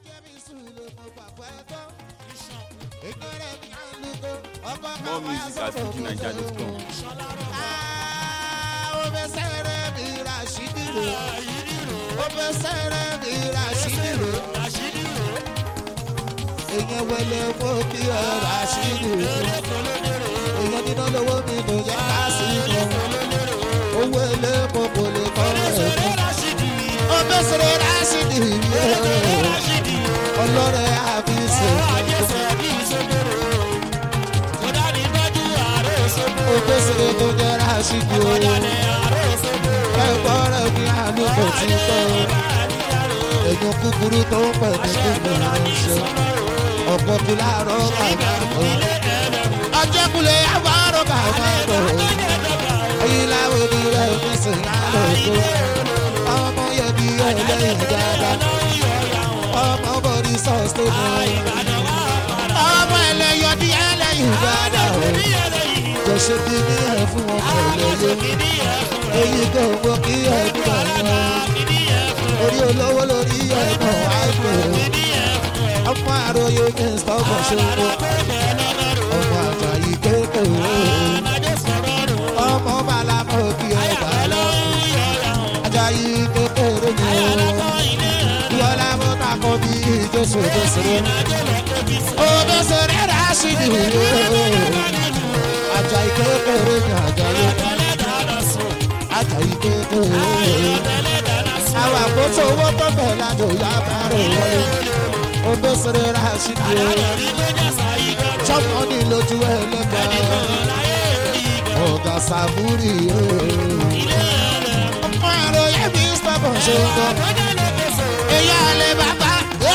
More music at FujiNiger.com. Èèyàn wẹlé mo kí ọ Rashidi èèyàn nínú lówó mi tó jẹ́ ká sí mọ́ owó èlé mo kò lè kọ́ ẹ̀ ó bẹ́sẹ̀rẹ̀ Rashidi ọlọ́rẹ̀ àbísẹ̀ ó bẹ́sẹ̀rẹ̀ tó jẹ́ Rashidi ẹ̀kọ́ rẹ̀ ní àánú kò tí tọ́ èèyàn kúkúrú tó ń pẹ̀ ní kíkọ́ ránṣẹ́ ọ̀pọ̀ kí láàárọ̀ kàmáàbọ̀ ọjọ́kùnlé àbárò kàmáàbọ̀ èyí láwọn ní rẹ̀ fẹsẹ̀ lálọ́gbọ́ ọmọ yẹbi ẹlẹ́yìn dáadáa ọmọ bọ̀dí sọ́ọ̀sì tó mọ̀ ọmọ ẹlẹ́yọ̀ bí ẹlẹ́yìn dáadáa kò ṣe kí ní ẹ̀ fún ọmọ ẹlẹ́yẹ èyí kò mọ kí ẹ̀ nígbà wọn orí olówó lórí ẹ̀gbọ́n àìpẹ́ ọmọ àròyé ní stọọbù ṣòro ọmọ àjàyí kékeré ọmọ bàlámọ kí ẹ bá lọ àjàyí kékeré ni yọlá mọ takọ bí jésù òbẹsẹrẹ Rashidi àjàyí kékeré ni àjàyí kékeré àwọn àkóso owó tó bẹ̀ lájò yá bá rẹ̀ wọlé. Obesere Rashidi chọ́pọ̀ ní lójú ẹlẹ́gbẹ̀ẹ́ ọ̀gá Sàmúrì ọmọ àròyé mi sábọ̀ ṣe ń bọ̀ èyí àlẹ́ bàbá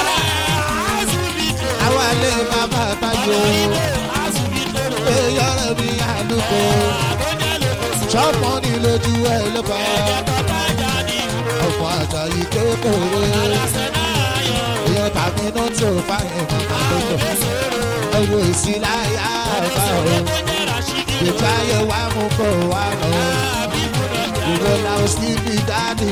àwọn àlẹ́ bàbá tayo èyí ọ̀rẹ́ mi àlùkò chọ́pọ̀ ní lójú ẹlẹ́gbẹ̀ẹ́ ọ̀pọ̀ Àjàyí kékeré. Tàbí náà tí ò fáyẹ̀ mọ́ta lọ́jọ́ ẹ̀wọ̀ ìsìláyà bá o ìjà ayé wa mú kó wa lọ ìwọ làwọn sí bí dáàdì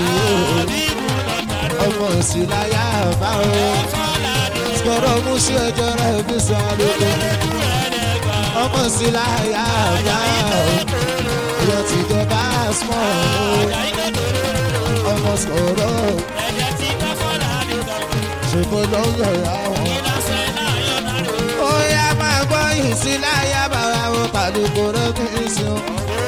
o ọmọ ìsìláyà bá o sọ̀rọ̀ mú sí ẹjọ́ rẹ̀ bí sọ lóko ọmọ ìsìláyà bá o ìyọ̀ tìjọba small ọmọ sọ̀rọ̀. Ṣùgbọ́n ló ń yọ̀rọ̀ àwọn. Ó yá máa gbọ́ ìsìláyà bàbá wọn pàdùkú lókè ìsìn.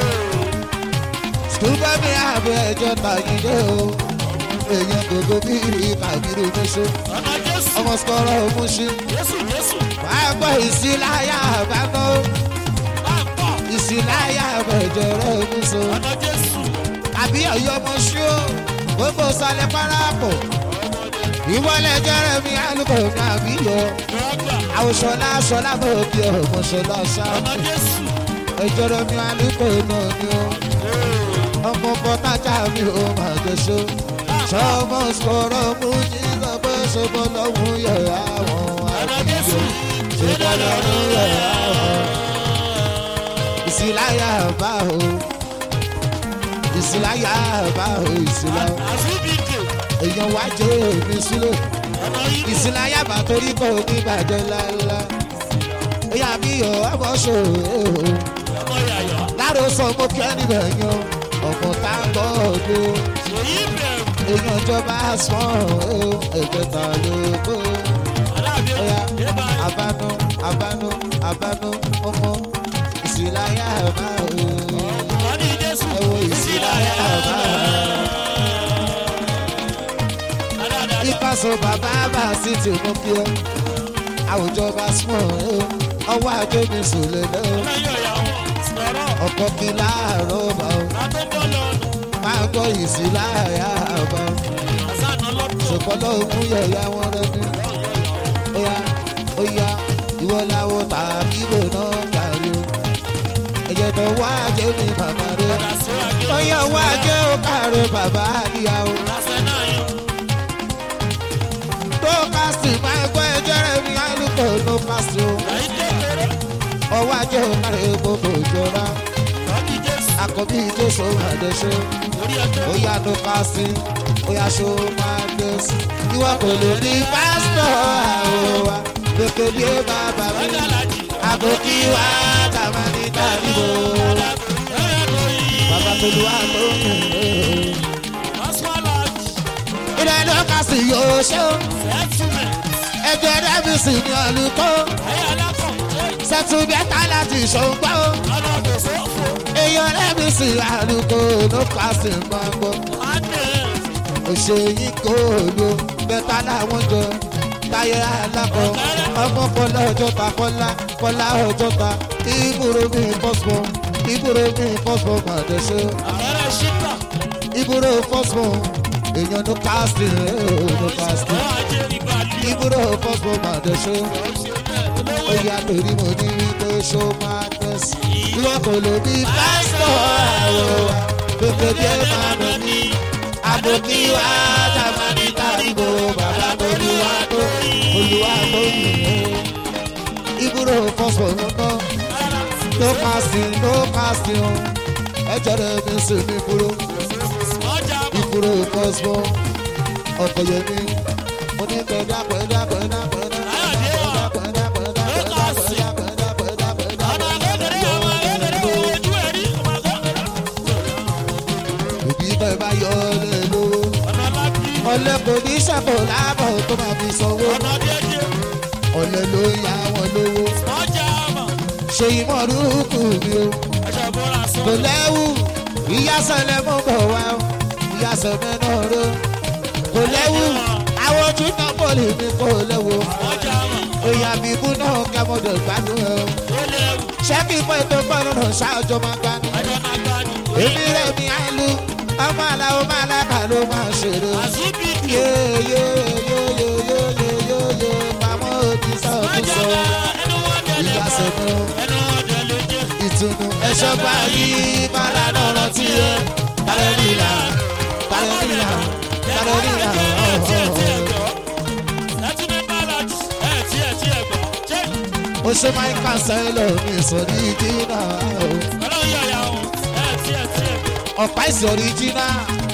Ṣùgbọ́n mi àbẹ̀ ẹjọ́ tàgídé o. Èèyàn gbogbo bí ìkàgídé mọ́ṣẹ́. Ọmọ sọ̀rọ̀ mọ́ṣẹ́. Máa gbọ́ ìsìláyà bàbá o. Ìsìláyà bẹ̀jẹ̀ rẹ̀ mọ́ṣẹ́. Àbí ọ̀yọ́ mọ́ṣẹ́ o. Gbogbo sálẹ̀ parapọ̀. Ìwọlé jẹ́rẹ̀ mi àlùkò ní àbíyọ. Àwòṣọlá ṣọlá bò bí ọmọ ṣọlá ṣáàmù. Ẹjọ́rọ̀ mi àlùkò náà ni ó. Ọmọ bọ́tájà mi ò máa jẹ́ṣọ́. Ṣọ́mọ sọ̀rọ̀ mú jí lọ pé ṣọ́bọ̀ lọ́hùn yẹ̀ àwọn àbíyọ. Ṣọ́bọ̀ lọ́hùn yẹ̀ àwọn. Ìsìláyà bá o. Ìsìláyà bá o ìsìláyà. Èèyàn wá jẹ́ èmi sílẹ̀ ìsìláyà bá torí kò ní bàjẹ́ lálá èèyàn mi ò ọmọ ṣòro láàrú sọ mo kí ẹni bẹ̀yàn ọ̀pọ̀ tá a gbọ́ ọdún èèyàn jọba sàn ẹ̀jẹ̀ta lóko àbánú ọmọ ìsìláyà bá ẹ̀wọ̀ ìsìláyà bá. Ìpàṣọ bàbá bá sí ti mú kí ọ àwùjọ bá súnmọ́ ọwọ́ ajé mi sùn lé lọ ọkọ̀ kí láàárọ̀ bá ọ máa gbọ́ ìsìláyà bá ọ ṣùgbọ́n lọ́wọ́ mú yẹ̀yà wọn lẹ́nu óyá ìwọ làwọn tàbí lò náà kárí o ẹ̀jẹ̀ tó wá ajé mi bàbá rẹ óyá wá ajé ó kárí bàbá àdìyàwó. No casting, my boy Jeremy, I look at no casting. Oh, I don't know Jora. I could be just so hard to show. Oh, yeah, no casting. Oya ṣo máa gbé sí. Ìwọ kò lè ní pásítọ̀ àwòwá. Kékeré bàbá mi. Àbòkí wa tàmá ní tàbíbò. Bàbá Tolúwa tó ń rìn. Ilé ló kà sí yóò ṣe o. Ẹgbẹ́ Rẹ́bìsì ní olùkọ́. Sẹ́tù bẹ́tà láti ṣòǹgbọ́. Èèyàn Rẹ́bìsì àlùkò ló kà sí gbọ́ngbọ́. Òṣèyí kò lò bẹ́tà láwọn jọ. Táyé alákọ̀ ọmọ Kọ́lá Ọjọ́ta Kọ́lá Ọjọ́ta. Ìbúrò mi fọ́sùn màdẹ́sẹ̀. Ìbúrò fọ́sùn èèyàn ló kásì ló kásì. Ìbúrò fọ́sùn màdẹ́sẹ̀. Oyè àtòrí mo ní wípé ṣó máa tẹ̀sí. Ìwọ kò lè bí pásítọ̀ àwọ̀ kékeré máa lọ ní. Àbòkí wa tàbá ní tàbíbò bàbá Olúwa tó yìí. Ìbúrò fọ́sùn lọ́nà. No casting on. Ẹjọ́rẹ́ mi sì ní ìfúró kọ́smọ́. Ọkọ̀ yẹn mi, mo ní pẹ̀dá. Òbí bẹ́ẹ̀ bá yọ ọ́lẹ́ lówó. Ọ̀lẹ kò ní ṣàkó láàbọ̀ tó máa fi sanwó. Ọ̀lẹ ló yá wọn lówó. Ṣé ìmọ̀ rúkú mi o? Kò lẹ́wù, ìyásọ̀lẹ̀ mú bọ̀ wá o. Ìyásọ̀lẹ̀ náà ró. Kò lẹ́wù, àwọn ojú náà bọ̀lì mi kò lẹ́wù. Òyà bíbú náà kẹ́mọ̀dọ̀ gbádùn ẹ̀ o. Ṣé kí pé tó gbọ́dọ̀ náà ṣáàjọ máa gbá ní? Èmi rẹ̀ mi á lu, ọmọ aláwọ̀ máa lábàá ló máa ṣeré. Yóò pamọ́ òbí sọ̀túnṣọ. Ìyásọ̀lẹ̀ ìtùnú ẹ̀ṣọ́ bá yí bàrà náà rántí ẹ̀. Balẹ̀rìnà. Ó ṣe máa ń kàṣẹ́lẹ̀ ní ìsọ̀rí jìnnà. Ọ̀pá ìsọ̀rí jìnnà.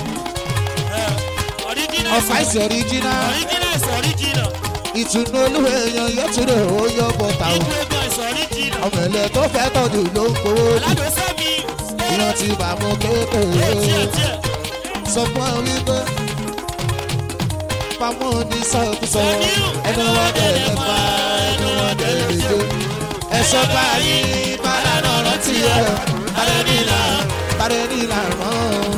Ìtùnú olúwa èèyàn yóò tún lè ó yọ bọ́tà o. Ọmọ ẹ̀lẹ́ tó fẹ́ tọ́jú ló ń kówó jù. Ìyàn ti bà mọ́ kékeré. Sọ fún ọ wípé pamọ́ ní sọ́kúsọ. Ẹnu wọn dẹ̀ lẹ́fà, ẹnu wọn dẹ̀ lẹ́jọ́. Ẹ̀ṣọ́ báyìí bàrà náà rántí ẹ̀. Bàrẹ̀ nílà mọ́.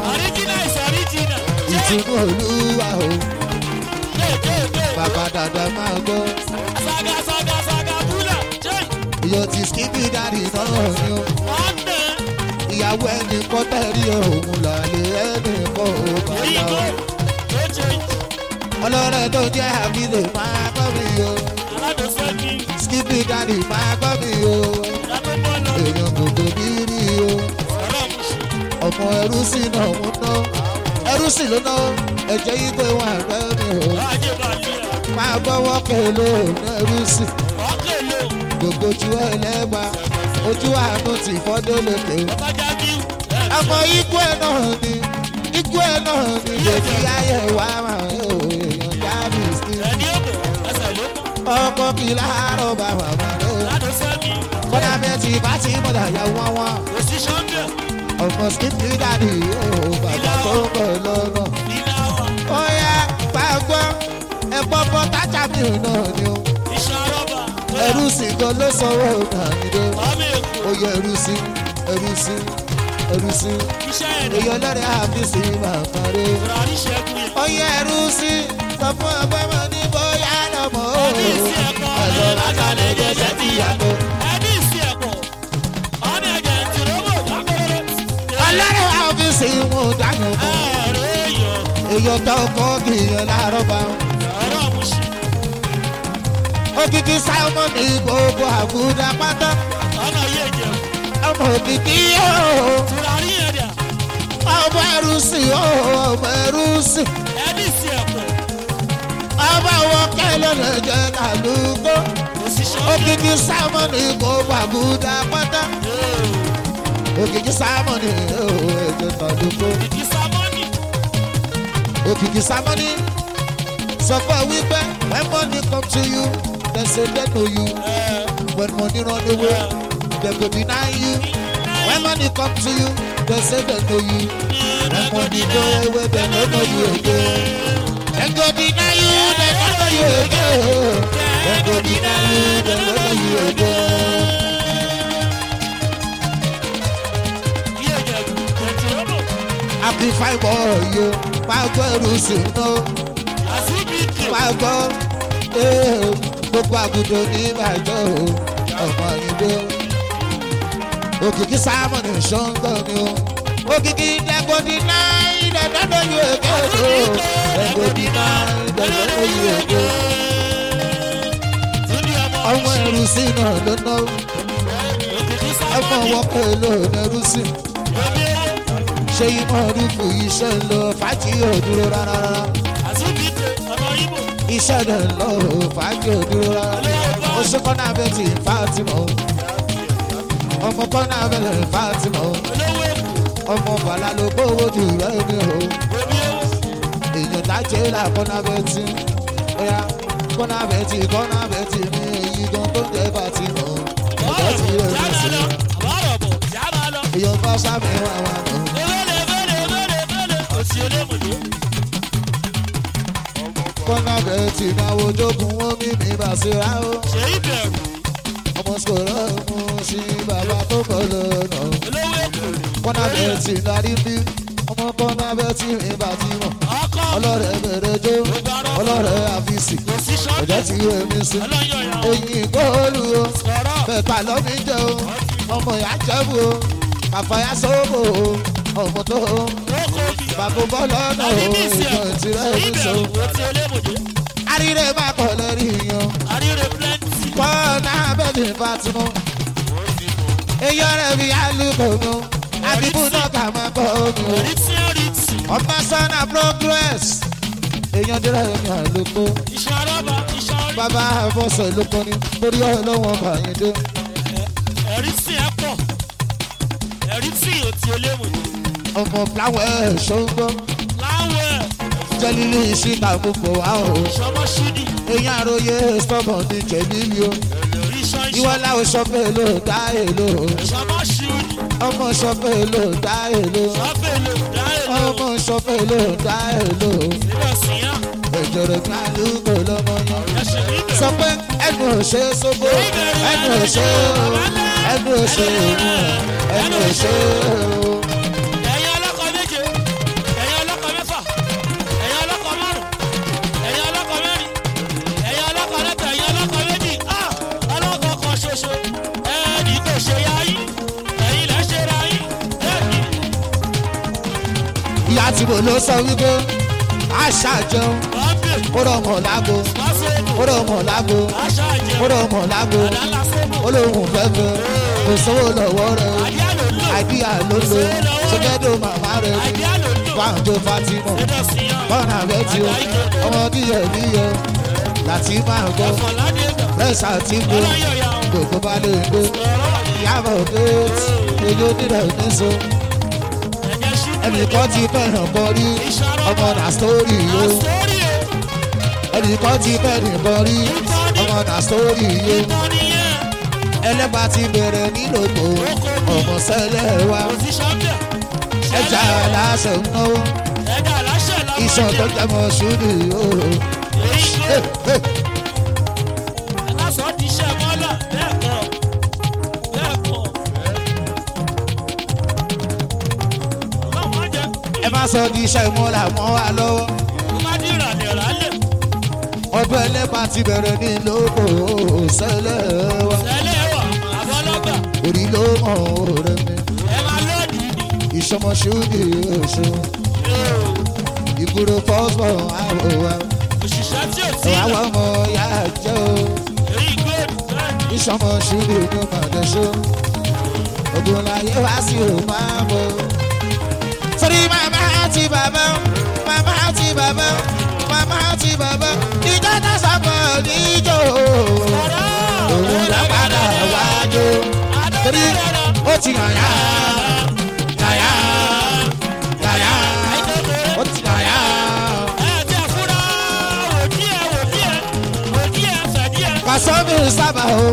Ìtùnú olúwa o. Bàbá dàda máa gbọ́. Iyọ̀ ti skipi dáàdì náà ni o. Ìyàwó ẹni kọ́ tẹ̀rí òun làlẹ́ ẹni kọ́ òkú lọ. Ọlọ́rẹ̀ tó jẹ́ àbílẹ̀ máa gbọ́ mi o. Skipi dáàdì máa gbọ́ mi o. Èèyàn gbogbo mi rí o. Ọmọ ẹrú sí náà mú ná. Ẹrú sí ló ná. Ẹ̀jẹ̀ yìí pé wọ́n àgbẹ̀ mi o. Máa gbọ́wọ́ kèlò ẹrú sí. Gbogbo ojú ẹlẹ́gbà ojú àánú ti fọ́dé lókè. Ọmọ ikú ẹ̀ náà ni lèkì ayé wa máa ń yọ èèyàn jáde sí. Ọkọ kì láàárọ̀ bá wà máa lọ. Kọ́dà mẹ́tì bá ti mọ̀dà yà wọ́n. Ọmọ skipi dáàdì yóò bàbá tó ń bọ̀ lọ́nà. Ó yá gbàgbọ́ ẹ̀pọ̀ bọ́ tájà mi náà ni o. Ẹrú sí gan ló sanwó nàìjíríà. Oyè ẹrú sí. Èèyàn lọ́rẹ̀ àfíìsì màmá rẹ̀. Oyè ẹrú sí. Sọ fún ọgbẹ́ mọ́ ní bóyá lọ́mọ o. Ọ̀dọ̀ bàtà lè jẹ́jẹ́ tí yàtọ̀. Ọlọ́rẹ̀ àfíìsì mú dànù mọ́. Èèyàn tó kọ́ kìíyàn láàárọ̀ bá wọn. Òkìkí Simon ní gbogbo àbúdá pátá. Ọmọ òkìkí yóò. Ọmọ ẹrú sí Ọmọ wọn kẹ́lẹ́ lè jẹ́ kàlùkò. Òkìkí Simon ní gbogbo àbúdá pátá. Òkìkí Simon ní ẹ̀jẹ̀ kàlùkò. òkìkí sámọ́nì sọ fún ẹ wípé when money come to you they say they know you when money run away they go deny you when money come to you they say they know you when money go away they no know you again they go deny you they no know you again they go deny you they no know you again. Happy fine boy yo máa gbọ́ ẹrù sí iná máa gbọ́ gbogbo àgùdọ̀ ní ìbàjọ́ ọmọ ìbò òkìkí sámọ̀nì ṣọ́ńgọ̀ ni o òkìkí dẹ́gbọ́dì náà ìdẹ́gbẹ́dọ́ yóò èké o dẹ́gbọ́dì náà ìdẹ́gbẹ́dọ́ yóò èké ọmọ ẹrù sí iná ló ná ọmọ wọ́pẹ́ ló nẹrù sí ṣé ìmọ̀ rúfù iṣẹ́ ń lọ fàájì òdúró rárá iṣẹ́ rẹ̀ ń lọ fàájì òdúró rárá ó ṣe kọ́nà abẹ́tì fàtìmọ̀ ọmọ kọ́nà abẹ́lẹ̀ fàtìmọ̀ ọmọ bàlá ló gbówó jù rẹ̀ ní o èèyàn dájẹ́ là kọ́nà abẹ́tì ọ̀yà kọ́nà abẹ́tì ní èyí gan tó jẹ́ fàtìmọ̀ ọ̀dọ́ ti rẹ̀ ní sí èèyàn bá sábẹ́ wà wà náà. Kọ́nà bẹ́ẹ̀ tí máa wojókun wọ́n mímí bá síra ó. Ṣé ìbẹ̀rù? Ọmọ sọ̀rọ̀ mú sí bàbá tó kọ́ lọ́nà. Kọ́nà bẹ́ẹ̀ tí darí bí ọmọ kọ́nà bẹ́ẹ̀ tí mi bá ti mọ̀. Ọlọ́rẹ̀ bẹ̀rẹ̀ jó, ọlọ́rẹ̀ àfíìsì. Ọjọ́ tí ó mi sí. Eyín góòlù o, bẹ̀ẹ̀ta lọ́mí jẹ́ o. Ọmọ ìyá jẹ́bù o, àfàyà sóbò o. Ọmọ tó o, bàbá bọ́lá náà o, ìjọ ìtìrẹ́ mi sọ. Arire máa kọ̀ lórí yan. Kọ́nà bẹ́ẹ̀ni Fatima. Eyọ́ rẹ̀ fi alùpùpù mu. Àdìbò náà kà máa kọ́ omi o. Ọba sọ́nà progress. Èèyàn dẹ́rẹ́ mi àlùkò. Bàbá àbọ̀sọ̀ ló kọ́ ni torí ọlọ́wọ́n Bàyìndé. Ẹ̀rí sí ẹ pọ̀. Ẹ̀rí sí òtí olémù. Ọmọ Fláwẹ̀ ṣọ́ngbọ́n. Fláwẹ̀. Jẹ́lílì ìṣìkà gbogbo wa o. Èèyàn àròyé stọ́bọ̀n ní jẹ̀lílì o. Ìwọ́lá o ṣọ́pẹ́ ló dá èlò. Ọmọ ṣọ́pẹ́ ló dá èlò. Ọmọ ṣọ́pẹ́ ló dá èlò. Ẹ̀jọ̀rọ̀ kan lúkọ lọ́mọ yẹn. Sọ pé ẹnu òṣè sóbò, ẹnu òṣè o, ẹnu òṣè o, ẹnu òṣè o. Ìyá tí mo lọ sọ wípé àṣà jẹun ó rọ̀ mọ̀ lágbo ó rọ̀ mọ̀ lágbo ó rọ̀ mọ̀ lágbo ó lóhùn fẹ́fẹ́ kò sówó lọ́wọ́ rẹ̀ àìdíyà ló lo ṣẹ́gẹ́dọ̀ màmá rẹ̀ wàǹjọ Fatima bọ́nà rẹ̀ tí o ọmọ díẹ̀ níyọ láti máa gbọ́ rẹ́sà tí mo gbogbo bá lè gbé ìyàbọ̀ déètì èyí ó nílẹ̀ níṣó. Ẹnìkan ti fẹ́ràn bọ́ rí ọmọ nà sítórì yó. Ẹnìkan ti fẹ́ràn bọ́ rí ọmọ nà sítórì yó. Ẹlẹ́gbà ti bẹ̀rẹ̀ nílòpọ̀ ọmọ sẹ́lẹ̀ wa. Ẹja aláṣẹ ń náwó. Iṣan tó jẹ́ mọ́ ṣúdì yó. Ẹ má sọ di iṣẹ́ ìmúra mọ́ wa lọ́wọ́. Ọdún ẹlẹ́pà ti bẹ̀rẹ̀ ní lóko sẹ́lẹ̀ wa. Orí ló mọ̀ rẹ̀ mi. Ìṣọmọṣúdì oṣù. Ìgboro fọ́sbọ̀ àwọ̀ wa. Àwọn ọmọ ya jẹ́ o. Ìṣọmọṣúdì ló mọ̀ dẹ́ṣọ́. Ogun láyé wá sí o máa bọ̀. Torí màmá àti bàbá, màmá àti bàbá, màmá àti bàbá, ìjọ náà sábà níjó. Òun là padà wájú. Torí ó ti yàyà, yàyà, yàyà, ó ti yàyà, Pàṣọ́bì sábà o.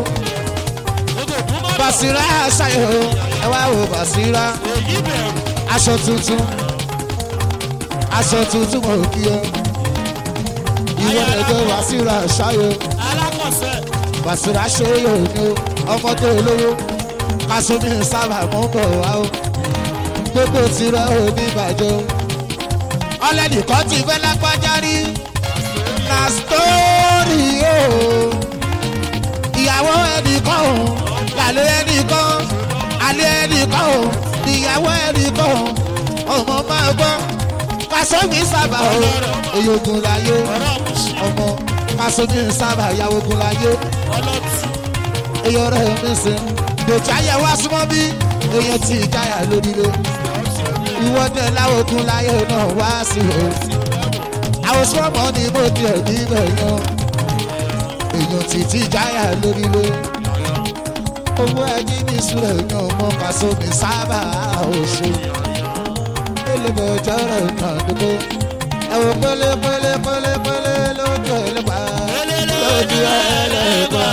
Bàṣírà ṣayọ̀ o. Ẹ wá wo Bàṣírà. Aṣọ tuntun. Aṣọ tuntun mo kí ọ. Ìwọ ẹ̀jẹ̀ Bàṣírà ṣayọ̀. Bàṣírà ṣe yóò ní o. Ọmọ tó lówó. Pàṣọ́bì sábà mọ́ bọ̀ wá o. Gbogbo tirẹ̀ ò ní bàjẹ́ o. Ọlẹ́nìkan ti fẹ́ lágbájá rí. Na story o. Ìyàwó ẹnìkan o. Lálẹ́ ẹnìkan. Alẹ́ ẹnìkan o. Ìyàwó ẹnìkan o. Ọmọ máa gbọ́. Pàṣọ́bì sábà o. Oyogun láyé. Ọmọ Pàṣọ́bì sábà ìyàwó ogun láyé. Eyọ rẹ̀ mi sìn. Dòjà yẹ wá súnmọ́ bí. Eyọ ti ìjáyà lóríire. Ìwọ́dẹ láwòkun láyé náà wá sí o. Àwọn sọ́mọ́ ni mo di ẹ̀mí bẹ̀yàn. Èèyàn títí jáyà lóríire. Owó ẹni ní ìṣúra èèyàn mọ́ Pàṣọ́bì sábà oṣù. Elébẹ̀ ọjọ́ rẹ̀ náà dúró. Ẹ̀wọ̀n pélépélépélépélé lójú ẹlẹ́pà. Lójú ẹlẹ́pà.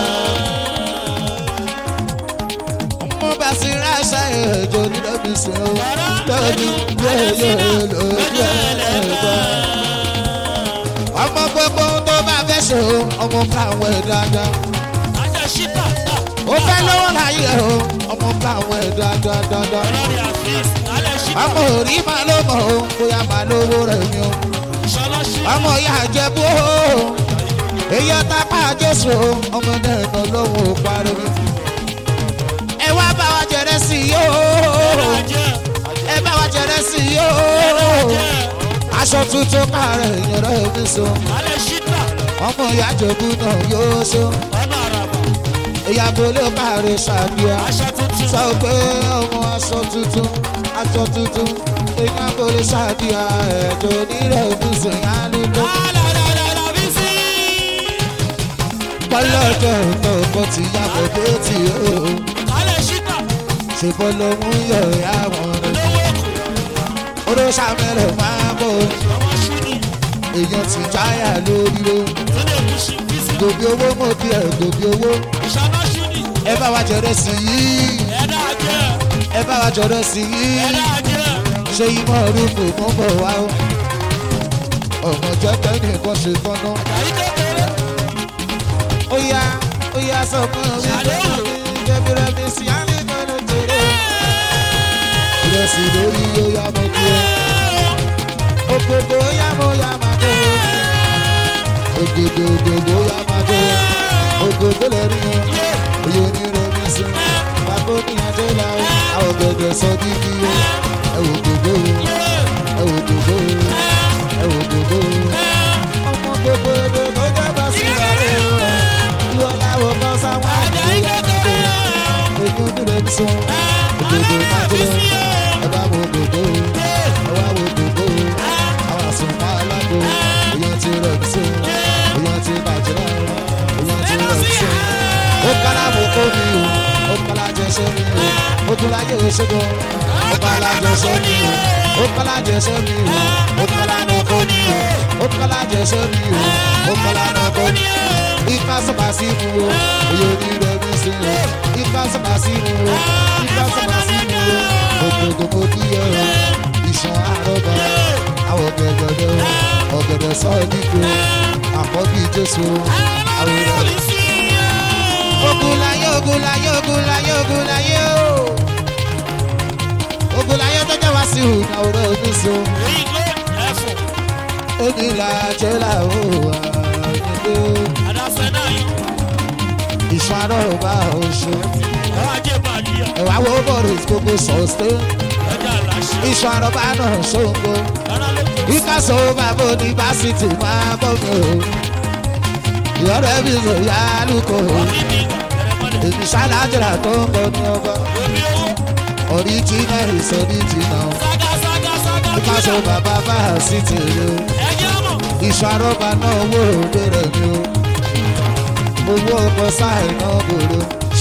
Mo bá sí ráṣà ẹ̀jọ̀ nínú mi sùn o. Lójú lójú ẹlẹ́pà. Ọmọ gbogbo tó bá fẹ́ ṣe o, ọmọ káwọn ẹ̀ dáadáa. Ó fẹ́ lọ́wọ́ láyé o, ọmọ káwọn ẹ̀ dáadáa. Ọmọ òrí máa ló mọ̀ o, bóyá máa lówó rẹ̀ ni o. Ọmọ ìyá àjẹbú o, èyí ọ̀tá pa Jésù o, ọmọ náà nà lọ́wọ́ pariwo. Ẹ wá bá wa jẹrẹ sí i o, ẹ bá wa jẹrẹ sí i o. Aṣọ tuntun kàrẹ̀ ìyẹ̀rọ mi so. Ọmọ ìyá àjẹbú náà yóò so. Ìyàbò ló kàrẹ̀ ṣàdúrà. Sọ pé ọmọ aṣọ tuntun. Aṣọ tuntun, ìyàbò lè ṣàdíyà ẹ̀jọ̀ onírẹ̀ ìbùsùn yá nílò. Pọ́lọ́jọ́ tó kọ́ ti yàgò dé tí o. Ṣèbọ̀ lòun yọ ìyá wọn rẹ̀. Oró ṣàmẹ́rẹ̀ máa bọ̀. Èèyàn ti jáyà lórí o. Gòbí owó mọ̀ bí ẹ̀ gòbí owó. Ẹ bá wa jẹrẹ sí yìí. Ẹ bá wa jọ̀rọ̀ sí i. Ṣé ìmọ̀ orúkọ mọ́ bọ̀ wá o? Ọmọ jẹ́jẹ́ nìkan ṣe tọ́nà. Ó yá sọ fún mi pé jẹ́bìrẹ́ mi sí àlejò ló jèrè. Ìrẹsì lórí ó yá mọ́ kí o. Ògbòdò ó yá mọ́ yá máa tó. Ògbòdò ó yá máa tó. Ògbòdò lè rí o. Oyè onírẹ̀ mi sí. Bàbá ní ajé la o. Àwọn gbẹ̀gbẹ̀ sọ dídí o. Ẹ wò gbogbo o. Ẹ wò gbogbo o. Ẹ wò gbogbo o. Ọmọ gbogbo èdè ló jẹ́ bá sí ìyàrá o. Ìwọ láwọ̀ kan sáwọn àgbẹ̀ o. Èmi ò dúró ní sọ. Ògbòdò máa tó. Ẹ bá wo gbogbo o. Ẹ wá wo gbogbo o. Àwọn àsùnmọ́ alágbó. Èèyàn ti rẹ̀ ní sọ. Èèyàn ti bàjẹ́ lára. Èèyàn ti rẹ̀ ní sọ. Ó kára mú kó mi o. Ó kára jẹ ṣẹ́ mi o. Ó tún láyé oṣogbo. Ó kára jẹ ṣẹ́ mi o. Ó kára jẹ ṣẹ́ mi o. Ó kára nà kó mi o. Ó kára jẹ ṣẹ́ mi o. Ó kára nà kó mi o. Ìka sọ̀bà sí mu o. Oyè onírẹ̀ mi sí o. Ìka sọ̀bà sí mu o. Ìka sọ̀bà sí mu o. Ògbòdò mo kí ẹ o. Ìṣàn àrọ́bà. Àwọn ọ̀gẹ̀dẹ̀ o. Ọ̀gẹ̀dẹ̀ sọ̀rọ̀ nígbò. Àkọ́bí Jésù. Àwọn ìrọ̀lẹ́. Ogunlaye, ogunlaye, ogunlaye, ogunlaye o. Ogunlaye tó jẹ́ wá sí ìhùnà ọ̀rọ̀ omi so. Onílà jẹ́là o àyẹ̀dẹ́. Ìṣàn àrọ̀ bá oṣù. Ẹ̀wà wo bọ̀rọ̀ gbogbo sọ̀ọ́sẹ́. Ìṣàn àrọ̀ bá náà ṣòǹgbò. Ìkàsọ̀ bàbá oníbásítì máa bọ̀ mi o. Ìyọ̀rọ̀ ẹbí ló yá lùkọ́. Èmi ṣálájìrà tó ń bọ̀ ní ọba. Original is original. Ìkàsọ̀ bàbá bá sí tèrè o. Ìṣàrọ̀bà náà owó òde rẹ̀ ni o. Owó ọkọ̀ sáì náà gbòòrò.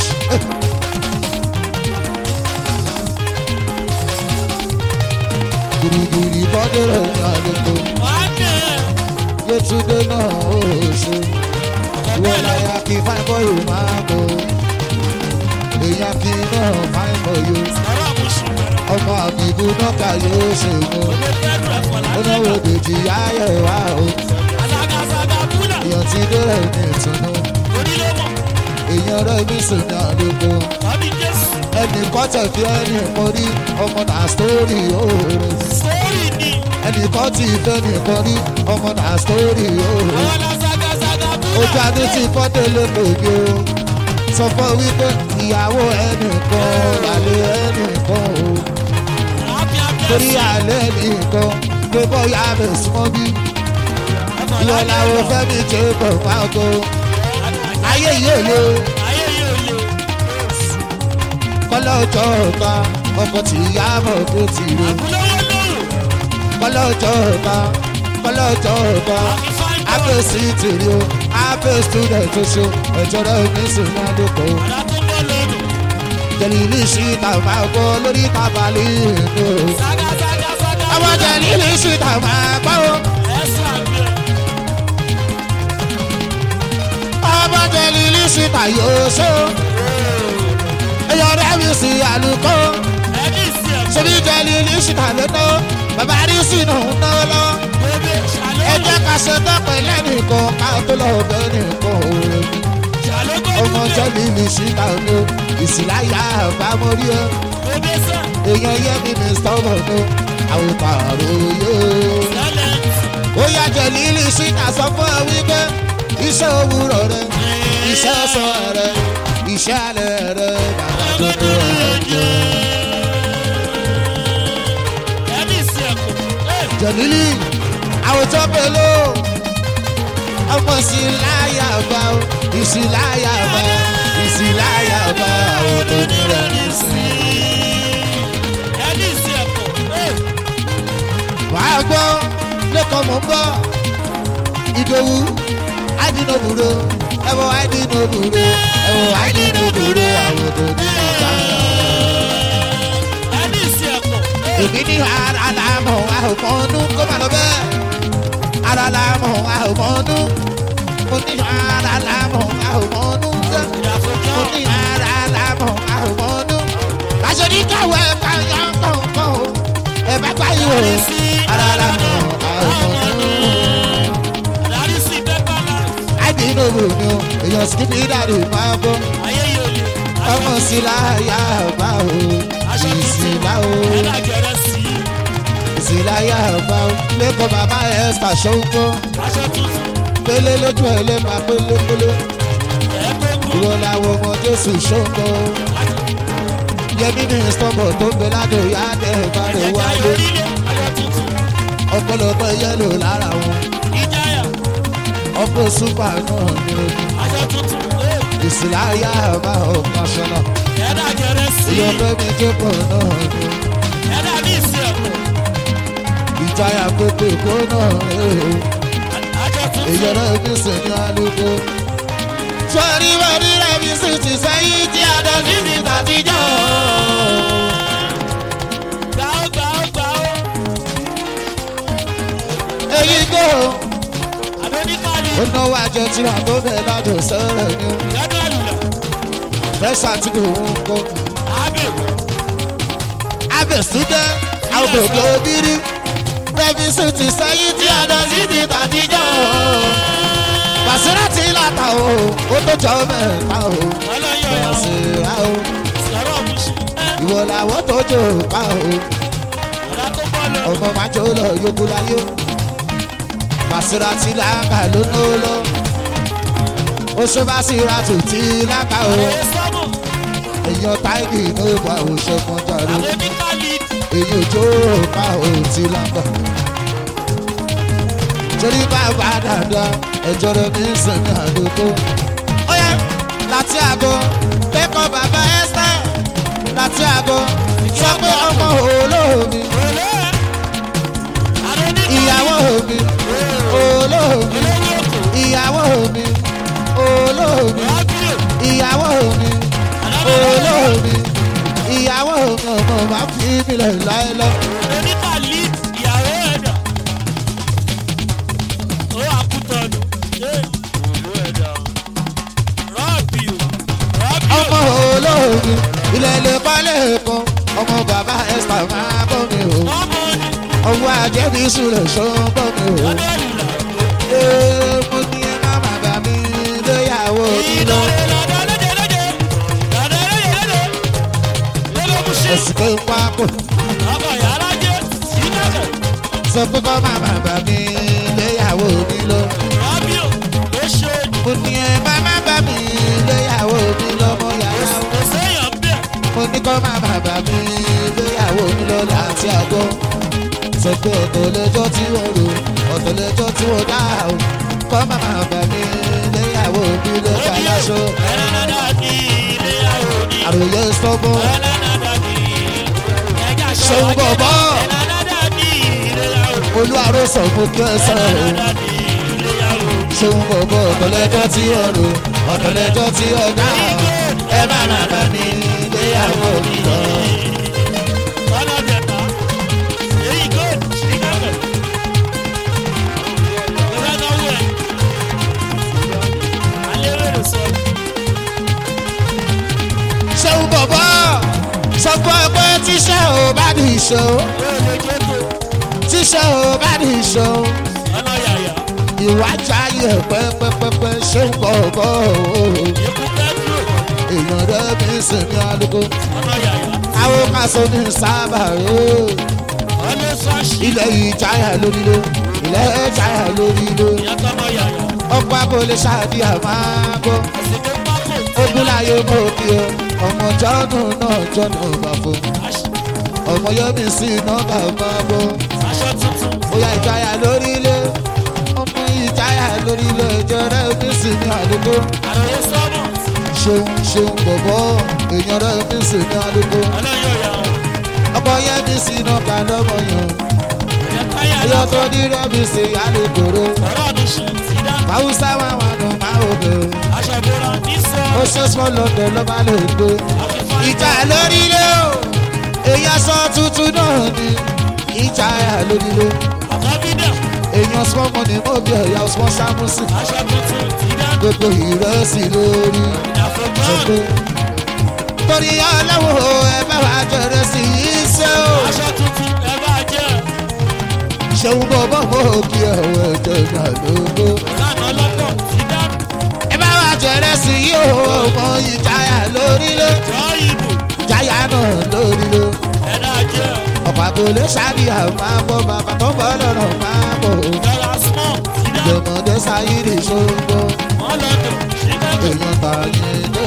Gìrìgìrì bọ́dé rẹ̀ ní àlejò. Yétúndé náà ó ṣe. Wọ́n láyà kí fine boy ò máa bọ̀ èèyàn kí náà fine boy o sọ̀rọ̀ àmúṣe ọmọ àbíbú náà kà yóò ṣe mọ́ ó náwó dèjì ayọ̀ wá o àzàgàzàgà kúlà èèyàn ti dẹ́rẹ̀ ní ìtùnú onílọ́mọ̀ èèyàn rẹ̀ mí sùn ní àdúgbò tàbí jésù ẹnì kọ́tẹ̀ fi ẹnì kan rí ọmọ náà sítórì òòrè sórí ni ẹnì kan ti fẹ́ nìkan rí ọmọ náà sítórì òòrè àwọn àzàgàzàgà kúlà ojú adé ti fọ́dé lókòókè o sọ fún wípé ìyàwó ẹnìkan àlè ẹnìkan o torí àlè ẹnìkan pé bọ́yá mi súnmọ́ bí ìwọ làwọn fẹ́mi jẹ́ pọ̀ pàgọ́ ayé yìí ò lè ayé yóò lè kọ́lọ́jọ́ ọ̀tá ọkọ̀ tí ìyá mọ̀ tó ti rò àbúlọ́wọ́ lóòrò kọ́lọ́jọ́ ọ̀tá kọ́lọ́jọ́ ọ̀tá abẹ́ sí tìrì o abẹ́ student tó ṣe ẹ̀jọ̀ rẹ̀ ní sinmi lóko àdá tó ń bọ̀ lóòrò jẹ̀lìlì síta máa gbọ́ lórí tábàlì ìlú zàgàzàgàzàgà àwọn jẹ̀lìlì síta máa gbọ́ ẹ̀sùn àgbẹ̀ àwọn jẹ̀lìlì síta yóò ṣó ẹ̀yọ̀ rẹ̀ mi sí àlùkò ẹni ìsì ẹ̀kọ́ ṣebí jẹ̀lìlì síta lónà bàbá rí sínú náà lọ bébè ẹ jẹ́ ká ṣe tọ́pẹ́ lẹ́nìkan ká tó lọ bẹ́ẹ̀ nìkan òun ṣàlógún ọmọ jẹ̀lìlì síta ló ìsìláyà àbámọ́rí ẹ bébè sẹ́ èèyàn yẹ mi ní stọ́ọ̀bù àwòtà àròyé lẹ́lẹ̀ ó yá jẹ̀lìlì síta sọ fún ẹ wípé iṣẹ́ òwúrọ̀ rẹ iṣẹ́ ọ̀sán rẹ iṣẹ́ alẹ́ rẹ bàbá tó tó ẹ̀jẹ̀. ẹni ìsì ẹ̀kọ́ jẹ̀lìlì àwòtọ́ pẹ̀lú ọmọ ìsìláyà bá o ìsìláyà bá ìsìláyà bá àwòtọ́ nírẹ̀ nísìnyí. ẹni ìsì ẹ̀kọ́ wàá gbọ́ lẹ́kọ̀ọ́ mọ̀ ń bọ̀ ìdòwú àdínàbùrò ẹ̀wọ̀ àdínàbùrò ẹ̀wọ̀ àdínàbùrò àwọn tó ní ìta. ẹni ìsì ẹ̀kọ́ èmi ní ara làmọ̀ àhùmọ́nú kó má lọ bẹ́ẹ̀ ara làmọ̀ àhùmọ́nú mo ní ara làmọ̀ àhùmọ́nú sẹ́ mo ní ara làmọ̀ àhùmọ́nú aṣọ ní káwọ́ ẹ̀ ká yọ kọ̀ọ̀kan o ẹ̀ bá gbáyé o ara làmọ̀ àhùmọ́nú. lárí sí pépà láì àdínàbù ni o èèyàn skipi dàdí máa bọ́ ayé yóò lè ọmọ sí láyà bá o ìsìlá o ẹ̀dá gẹ̀rẹ́ sí ìsìláyà bá o lẹ́kọ̀ọ́ bàbá ẹ̀ẹ́sà ṣọ́ńkọ́ aṣọ tuntun pélé lójú ẹ̀ lè máa pélépélé ẹ̀ẹ́dógún ìwọ làwọn ọmọ jésù ṣọ́ńkọ́ yẹmí ní ìsọmọ tó ń bẹ ládò yá dẹ̀ bá rẹ̀ ẹ̀jẹ̀ wáyé orílẹ̀ aṣọ tuntun ọ̀pọ̀lọpọ̀ yẹ́lò lára wọn ìjáyà ọ̀pọ̀ súpà náà ní ojú aṣọ tuntun ìsìláyà bá ọ̀pọ̀ ṣọ́nà ẹ̀dá gẹ̀rẹ́ sí ìyọ̀pẹ̀ mi jókòó náà ní ẹ̀dá ní ìsì ẹ̀kọ́ ìjayà gbogbo èkó náà rèé. aṣọ tuntun èyàn náà fi sìn ní alùpùpù. sọ́ọ́rí wọ́ọ́rí rẹ̀ fi sì ti sẹ́yìn tí a dán sí ti tàtijọ́. gbàó gbàó gbàó èyí kò àdóníkàlì ó náwó àjọ tí wàá tó bẹ̀ lọ́dún sọ́rọ̀ ni ó. ẹ̀dá àlùlà fẹ́sà tí kò ń kó. àbẹ̀ abẹ́sùdẹ́ àgbègbè obìnrin rẹ̀ fi sì ti sẹ́yìn tí a dán sí ti tàtijọ́. Bàṣírà tí láta o ó tó jọ mẹ́ta o. ọlọ́yọ̀ ẹ̀ Bàṣírà o sọ̀rọ̀ mi ṣe ìwọ làwọn tó jò pa o. ọ̀dà tó bọ́ lọ ọmọ májò lọ yókù láyé Bàṣírà tí láǹkà ló ná lọ oṣù Bàṣírà tó tí láǹkà o ẹ̀ sọ́mù èèyàn táìgì ló bá oṣù kan jàre àdóníkàlì èyí òjò pa ò tí láǹkà torí bàbá dàda ẹjọ́ rẹ̀ ní sẹ́mi àdókò ó yẹ láti àgọ́ kẹ́kọ̀ọ́ bàbá ẹ́sítà láti àgọ́ sọ pé ọmọ olómi ìyàwó mi olómi ìyàwó mi olómi ìyàwó mi olómi ìyàwó mi ọmọ máa fi mí lẹ̀ láéláé. àdóníkàlì ìyàwó ẹ̀dà ó àkútọ̀nù òlú ẹ̀dà ilẹ̀ lè kọ́lé kan ọmọ bàbá ẹ̀sà máa bọ́ mi o ọwọ́ àjẹbí sùlẹ̀ ṣọ́ bọ́ mi o mo ní ẹ má má bà mí lóyàwó mi lọ. ẹ̀sìn pé ń pa kò sọ pé kọ́ má má bà mí lóyàwó mi lọ. mo ní ẹ má má bà mí lóyàwó mi lọ mọ yàrá o. mo ní kọ́ má má bà mí lóyàwó mi lọ láti àgọ́. sọ pé ọ̀tọ̀ lẹ́jọ́ tí wọ́n rò ọ̀tọ̀ lẹ́jọ́ tí wọ́n dá o. kọ́ má má bà mí lóyàwó mi lọ kàláṣọ. àròyé sọ́gbọ́n ṣeun bọ̀bọ̀ olú àròsọ fún kẹsàn-án ṣeun bọ̀bọ̀ ọ̀tọ̀lẹ́jọ́ tí ọ̀rọ̀ ọ̀tọ̀lẹ́jọ́ tí ọ̀dá ẹ má má bà mí léyàwó mi lọ. ṣeun bọ̀bọ̀ sọ fún ẹ pé tíṣẹ́ ò bá di ìṣó tíṣẹ́ ò bá di ìṣó ìwájà ayé pẹ́pẹ́pẹ́pẹ́ ṣé ń bọ̀ bọ̀ èèyàn rẹ̀ mi sì ní alùpùpù àwọn kàṣọ ní sábà ilẹ̀ ìjáyà lórílẹ̀ ilẹ̀ ìjáyà lórílẹ̀ ọ̀pọ̀ abọ́lé ṣáàdì àmàgbọ́ ogunláyé mọ́ kí o ọmọ jọ́nù náà jọ́nù bá fún ọmọ yọmi sí iná bá máa bọ́ bóyá ìjáyà lórílẹ̀ ọmọ ìjáyà lórílẹ̀ ìjọra mi sì ní àdúgbò ṣeun ṣeun bọ̀bọ̀ èèyàn rẹ̀ mi sì ní àdúgbò ọmọ yẹmi sí iná bá lọ́mọ yàn ẹyọ tó ní rẹ́mi sí àlùkòrò Hausa wà wà nù máa ò bẹ̀rù ó ṣe small london ló bá lè gbé ìjà lórílẹ̀ o èèyàn sọ tuntun náà ni ìjà lórílẹ̀ èèyàn small money mo bí ẹ̀yà small samusi gbogbo ìrẹsì lórí ṣètò torí ọlọ́wọ́ ẹ bá wà jẹrẹ sí yìí ṣe o ṣeun bọ̀bọ̀ mo kí ẹ̀wọ̀ ẹ̀jẹ̀ náà lóko jẹrẹ sí yóò ọmọ ìjáyà lórílẹ̀ ìjáyà náà lórílẹ̀ ọ̀pá kò lè ṣáàdì àwọn abọ́ bàbá tó bọ́ lọ́rọ̀ máa bọ̀ ìjọmọdé sáyìrì ṣògbó èèyàn tààyè lé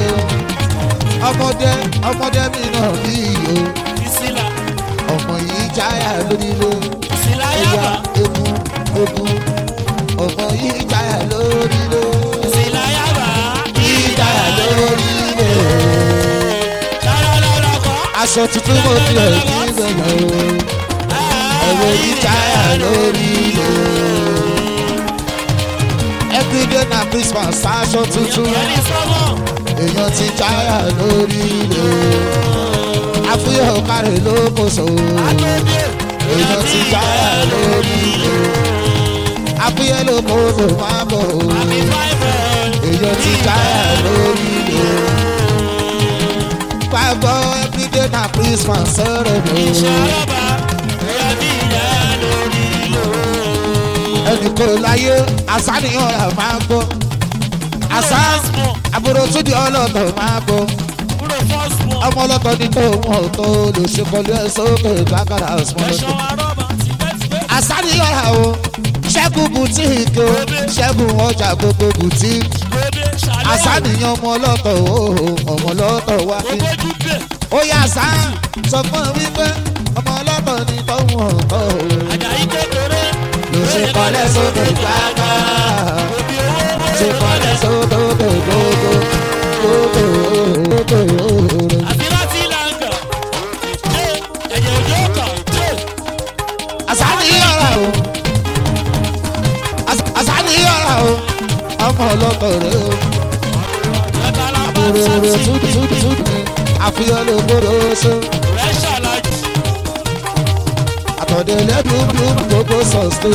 ọmọdé mi náà bí iyo ọmọ ìjáyà lórílẹ̀ ẹ̀yà egun ọmọ ìjáyà lórílẹ̀ aṣọ tuntun mo fi hàn kí gbẹ̀yàn o ẹ̀rọ ìjáyà lórí ilé everyday na Christmas aṣọ tuntun èèyàn ti jáyà lórí ilé àfúyẹ́ ọ̀kárẹ̀ ló kò so èèyàn ti jáyà lórí ilé àfúyẹ́ ló kò so máa bọ̀ èèyàn ti jáyà lórí ilé. Pàgọ́ everyday na Christmas sọ̀rọ̀ mi. Ẹnì kò láyé àṣà nìyàn rà máa gbọ́. Àṣà àbúrò tún di ọlọ́tọ̀ máa gbọ́. Ọmọ ọlọ́tọ̀ ní tó wọn ò tó lè ṣe kọlu ẹ̀ sókè gbàgàrà ọ̀sùn lọ́tọ̀. Àṣà nìyàn rà o ṣẹ́gun bùtíìkì o ṣẹ́gun ọjà gbogbo bùtíìkì. Àṣà nìyàn ọmọ ọlọ́tọ̀ o ọmọ ọlọ́tọ̀ wá kí. Ó yà sá sọ fún wípé ọmọ ọlọ́tọ̀ ní tọ́hún ọ̀tọ̀ o. Lò ṣe kọ́lẹ́ sókè gbàgbà. Ṣe kọ́lẹ́ sókè gbogbo gbogbo. Àṣà nìyàn rà o. Àṣà nìyàn rà o. Ọmọ ọlọ́tọ̀ rẹ̀ o. Àbúrò rẹ̀ túdùtùdù ni àfihàn ló gbọ́dọ̀ ṣe. Àtọ̀dẹ̀ lẹ́dùnún gbogbo sọ̀stó.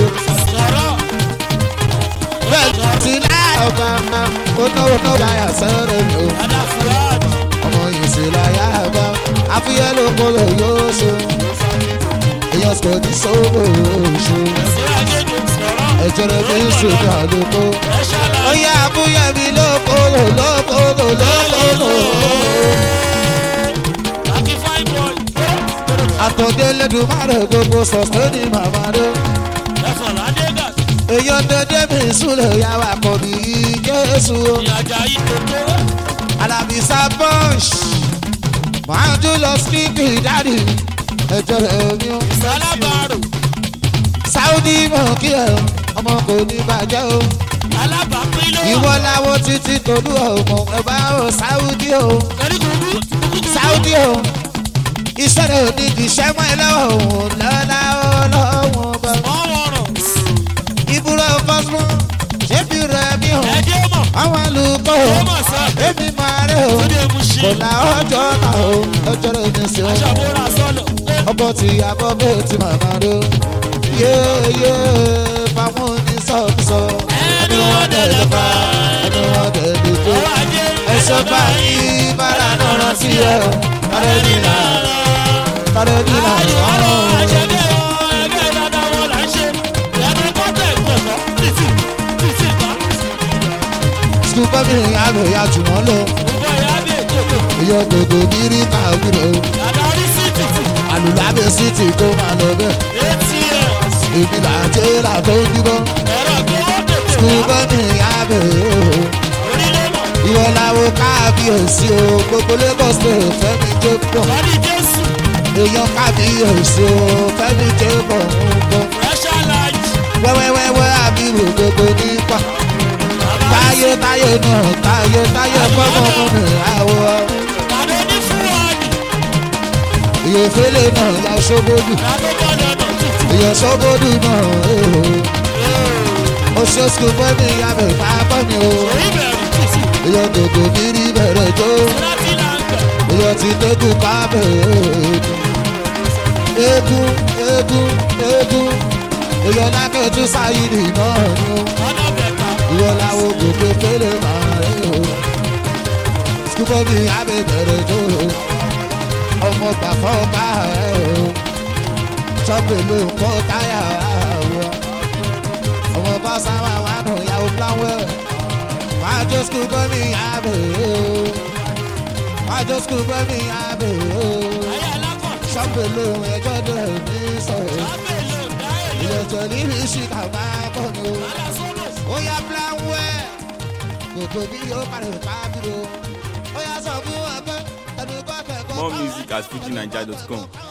Bẹ́ẹ̀ ti láyà ọba ó náwó náà láyà sẹ́rẹ̀ mi o. Ọmọ yìí sì láyà ọba àfihàn ló kó lè yóò ṣe èèyàn sọ ní sọ́wọ́ ṣe ẹ̀jẹ̀ rẹ̀ fi ń ṣètò àlòkó ó yẹ àfihàn mi lókòlò lókòlò lókòlò. àtọ̀dé lẹ́dùnmáàrẹ̀ gbogbo sọ̀tẹ́ ní màmá rẹ̀ èèyàn dédé mi súnlẹ̀ yàrá kọ̀ ní Jésù Alábìsá bunch máa dún lọ síbí dáàdì ẹjọ́ rẹ̀ ní o. Sálábàárò. Sáúdí mọ̀ kí ẹ ọmọ kò ní bàjẹ́ o. Alábàápín ló wà. Ìwọ làwọn títí tolú ọmọ ẹ bá o Sáúdí o. Sáúdí o. Iṣẹ́ rẹ̀ ò ní kì í ṣẹ́ mọ́ ẹ lọ́wọ́ òun lọ́la ọlọ́wọ́n bá. Ìbúrò fọ́sùn ṣé bí rẹ̀ mi o. Àwọn àlùkò èmi máa rẹ̀ o. Kò lá ọjọ́ náà o. Ọjọ́ rẹ̀ ní sí o. Ọkọ̀ tí yàbọ̀ bẹ́ẹ̀ tí màmá rẹ̀ o. Yéyé fáwọn onísọ̀ọ́sọ. Ẹni wọ́n dẹ̀ lè fa ẹni wọ́n dẹ̀ lè tó. Ẹ̀ṣọ́ bá yí bára náà rántí ẹ̀ o. Kárẹ́ nílà ọ̀rọ̀. Sùpà mi àbẹ̀ ya jù wọ́n lọ. Ìyá gbogbo kiri káàkiri o. Àlùlábẹ̀ sí ti kó máa lọ bẹ́ẹ̀. Èmi là ń jẹ́ làbẹ́ dúró. Sùpà mi àbẹ̀ o. Ìwọ làwọn káàbíyèsí o. Gbogbo Lagos lè fẹ́ mi jẹ́ pọ̀. Èèyàn káàbíyèsí o. Fẹ́ mi jẹ́ pọ̀ ń bọ̀. Wẹ́wẹ́wẹ́wẹ́ àbíwò gbogbo nípa. Táyé náà táyé fọ́mọ́ mi àwọ̀. Ìyèfẹ́lẹ̀ náà ya ṣọ́bọ́dù. Ìyẹ̀ ṣọ́bọ́dù náà èrò. Ó ṣe sùn fún mi yàbẹ̀ pápá mi o. Ìyẹ̀ gbogbo mi rí bẹ̀rẹ̀ jó. Ìyẹ̀ ti tẹ́kù kábẹ̀ eégún. Eégún. Ìyẹ̀ lákẹ́tù sáyìdì náà ni o. Ìwọ làwọn gbogbo fẹ́lẹ̀ máa rẹ̀ o. Sùpọ̀ mi àbẹ̀ bẹ̀rẹ̀ jó. Ọmọ gbàfọ́ bá ẹ̀ o. Sọ́pẹ̀ ló ń kọ́ táyà wọ. Ọmọ bá sáwà wà nù yàwó pláwẹ̀. Wàá jó sùpọ̀ mi àbẹ̀ o. Sọ́pẹ̀ ló ń ẹjọ́ dẹ̀ ní sọ̀rọ̀. Ìyẹ̀jọ̀ níbi ìṣìkà máa bọ̀ ni o. Oya pláwẹ̀. Gbogbo bí yóò parí kábíró. Oya sọ fún ọgbẹ́ ẹnu kọ́ kẹ́kọ̀ọ́. More music at FujiNaija.com.